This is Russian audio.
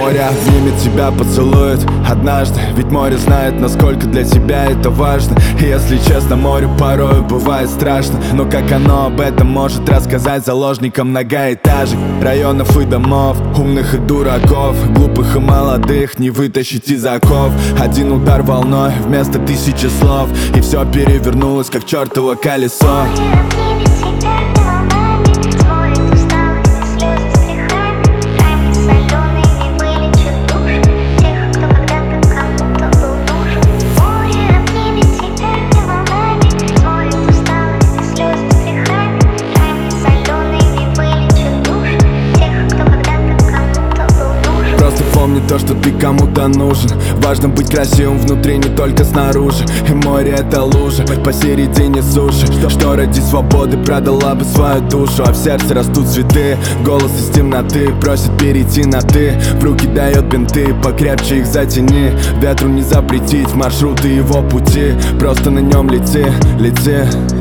море обнимет тебя, поцелует однажды. Ведь море знает, насколько для тебя это важно. И если честно, морю порою бывает страшно, но как оно об этом может рассказать заложникам многоэтажек, районов и домов, умных и дураков, глупых и молодых не вытащить из оков. Один удар волной вместо тысячи слов, и все перевернулось, как чертово колесо. Помни то, что ты кому-то нужен. Важно быть красивым внутри, не только снаружи. И море — это лужа посередине суши, что ради свободы продала бы свою душу. А в сердце растут цветы, голос из темноты просит перейти на ты. В руки дает бинты, покрепче их затяни. Ветру не запретить маршруты его пути, просто на нем лети, лети.